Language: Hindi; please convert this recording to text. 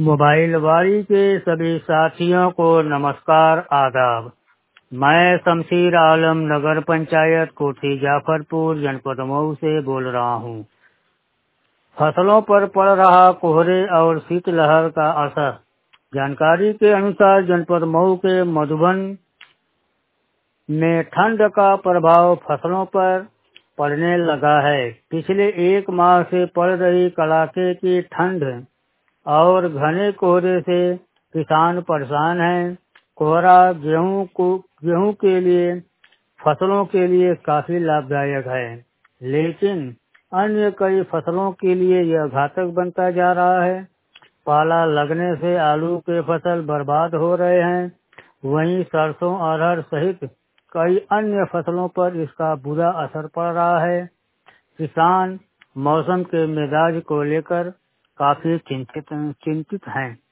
मोबाइल वाली के सभी साथियों को नमस्कार आदाब। मैं शमशीर आलम नगर पंचायत कोठी जाफरपुर जनपद मऊ से बोल रहा हूँ। फसलों पर पड़ रहा कोहरे और शीतलहर का असर। जानकारी के अनुसार जनपद मऊ के मधुबन में ठंड का प्रभाव फसलों पर पड़ने लगा है। पिछले एक माह से पड़ रही कड़ाके की ठंड और घने कोहरे से किसान परेशान हैं। कोहरा गेहूं के लिए फसलों के लिए काफी लाभदायक है, लेकिन अन्य कई फसलों के लिए यह घातक बनता जा रहा है। पाला लगने से आलू के फसल बर्बाद हो रहे हैं। वहीं सरसों, अरहर सहित कई अन्य फसलों पर इसका बुरा असर पड़ रहा है। किसान मौसम के मिजाज को लेकर काफी चिंतित हैं।